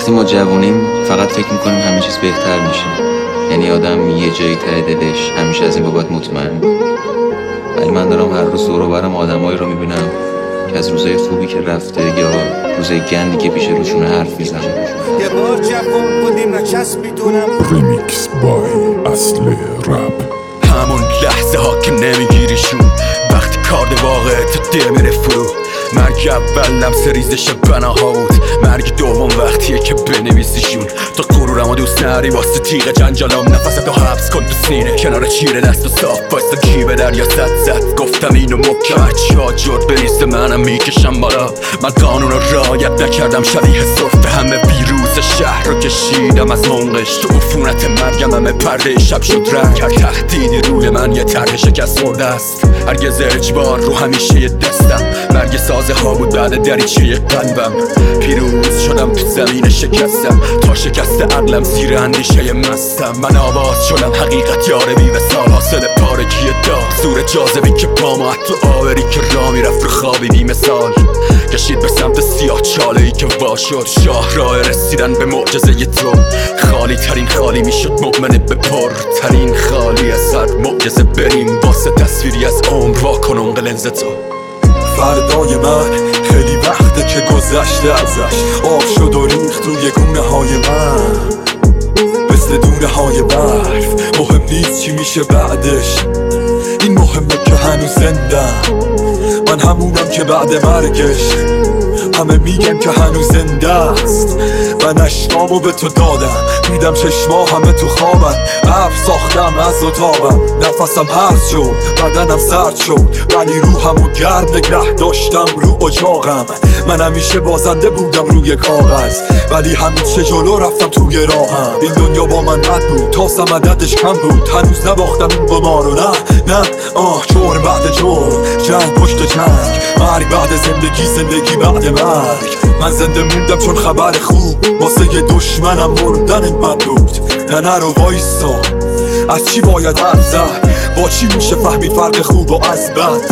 وقتی ما جوونیم فقط فکر میکنیم همه چیز بهتر میشه، یعنی آدم یه جایی ته دلش همیشه از این بابت مطمئن بود. ولی من دارم هر روز دور و برم آدمایی رو میبینم که از روزای خوبی که رفته یا روزای گندی که پیش روشون حرف میزنن. یه بار جوون بودیم نچسبیدونم. ریمیکس بای اصل رپ. همون لحظه ها که نمیگیریشون، وقتی کارد واقع تو دل میره فرو. مرگ اول لمس ریزش بناها بود، مرگ دوم وقتیه که بنویسیشون. تو غرورمو دوست نری واسه تیغ جنجالام، نفستو حبس کن تو سینه کنار چیره دست و صاف بایستا کی به دریا زد. گفتم اینو محکم چا جد بریزه منم میکشم بالا. من قانون رو رعایت نکردم، شبیه صرف همه ویروس شهر رو کشیدم از منقش. تو عفونت مرگم همه پرده شب شد رنگ. هر تهدیدی روی من یه طرح شکست مرده است، هرگز اجبار رو همیشه یه دستم. مرگ سازه ها بود بعد دریچه قلبم. پیروز شدم تو زمین شکستم، تا شکست عقلم زیر اندیشه مستم. من آواز شدم حقیقت یاره بی وصال، حاصل پارگی داغ زور جاذبی که پامو تو آوری که را میرفت رو خوابی بی مثال. کشید به سمت سیاه چاله‌ای که وا شد، شاه راه رسیدن به معجزه تو. خالی ترین خالی میشد مؤمن به پر ترین خالی از هر معجزه. بریم واسه تصویری از عمر واکن اون لنز تو. فردای من خیلی وقته که گذشته ازش، آب شد و ریخت روی گونه های من مثل دونه های برف. مهم نیست چی میشه بعدش، این مهمه که هنوز زندم. من همونم که بعد مرگش همه میگن که هنوز زنده است. من اشقامو به تو دادم، میدم چشما همه تو خوابن. ابر ساختم از اتاقم، نفسم هرز شد بدنم سرد شد، ولی روحمو گرد نگه داشتم رو اجاقم. من همیشه بازنده بودم روی کاغذ، ولی همیشه جلو رفتم توی راهم. این دنیا با من بد بود، تاسم عددش کم بود، هنوز نباختم این قمار رو. نه جور بعد جور، جنگ پشت جنگ، مرگ بعد زندگی، زندگی بعد مرگ. من زنده موندم چون خبر خوب واسه یه دشمنم مردن بد بود. نه رو وایسا، از چی باید حرف زد، با چی میشه فهمید فرق خوب و از بد.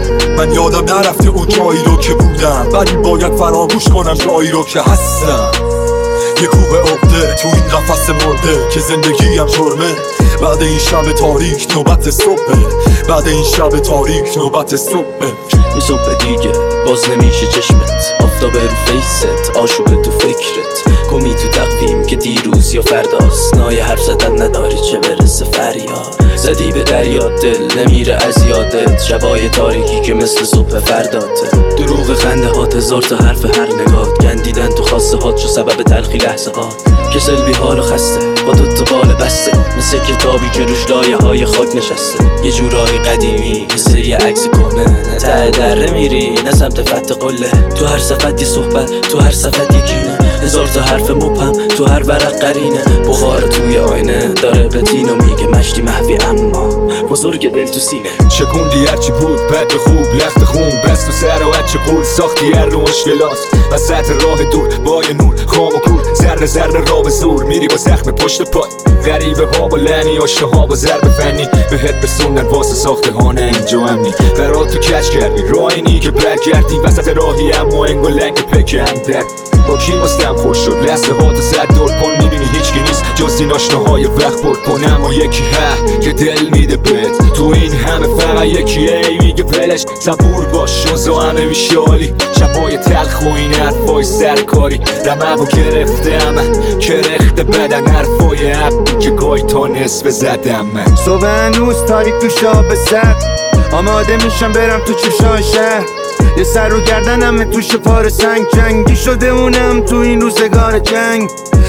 من یادم نرفته اون جایی رو که بودم، ولی باید فراموش کنم جایی رو که هستم. یه کوه عقده تو این قفس مرده که زندگیم جرمه. بعد این شب تاریک نوبت صبحه، بعد این شب تاریک نوبت صبحه. یه صبح دیگه باز نمیشه چشمت، آفتاب رو فیست، آشوب تو فکرت. گمی تو تقویم که دیروز یا فرداست، نای حرف زدن نداری چه برسه فریاد. زدی به دریا دل نمیره از یادت، شبای تاریکی که مثل صبح فرداته. دروغ خنده هات، هزار تا حرف هر نگات، گندیدن تو خواسته هات شو سبب تلخی لحظه هات. کسل بی حال و خسته با دوتا بال بسته، مثل کتابی که روش لایه های خاک نشسته. یه جورایی قدیمی مثل یه عکس کهنه، نه ته دره میری نه سمت فتح قله. تو هر صفت یه صحبت، تو هر صفت یه کینه، هزار تا حرف مبهم تو هر ورق قرینه. بخار توی آینه داره به تینو میگه مشتی محوی اما بزرگ دل تو سینه. شکوندی هرچی بود بد خوب لخت خون، بست و سر و چه پول ساختی هر رو مشکلات. وسط راه دور با یه نور خام و کور، ذره ذره را به زور میری با زخم پشت پای. غریبه ها با لعنی، آشته ها با ضرب فنی، بهت بسوندن واسه ساخته هانه اینجا امنی. برات تو کچ کردی راینی که برگردی وسط راهی، اما انگو لنگ پکم درد. با کی مستم خوش شد لحظه ها تو صد دور کن، میبینی هیچ کی نیست جز این آشناهای وقت برد کن. اما یکی که دل میده بهت، تو این همه فقط یکی میگه ولش. صبور باش شوزا همه میشه عالی، شبای تلخ و این حرفای سرکاری. رمه و گرفته من کرخته بدن، حرفای عبدی که گای تا نصف زدم من. صبح هنوز تاریک تو شاب سر، آماده میشم برم تو چشای شهر. یه سر رو گردنم توش پار سنگ، جنگی شده اونم تو این روزگار جنگ.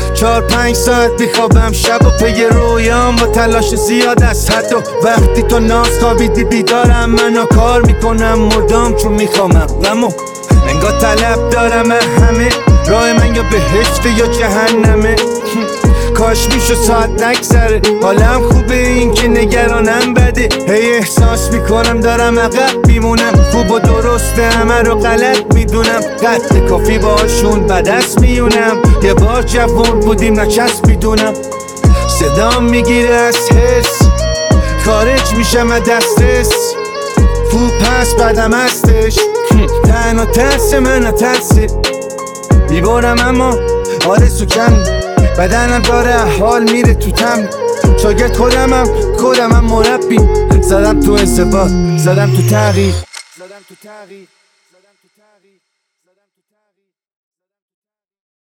4-5 ساعت بیخوابم شب و پی رویام، با تلاش زیاد از حد. و وقتی تو ناز خوابیدی بیدارم، منو کار میکنم مردم چون میخوامم غمو. انگار طلب دارم همه، راه من یا بهشت یا جهنمه. کاش میشه ساعت نگذره، حالم خوبه این که نگرانم بده. هی احساس میکنم دارم عقب میمونم، خوب و درسته همه رو غلط میدونم. قد کافی باشون بدست میونم، یه بار جوون بودیم نچسبیدونم. صدام میگیره از حس، خارج میشم از دسترس. خوب پس بدم هستش، تنها ترس من ترسه. میبارم اما آرزو کم بدنم داره حال میره تو تم شاگرد خودمم مربی زدم تو انضباط زدم تو تغییر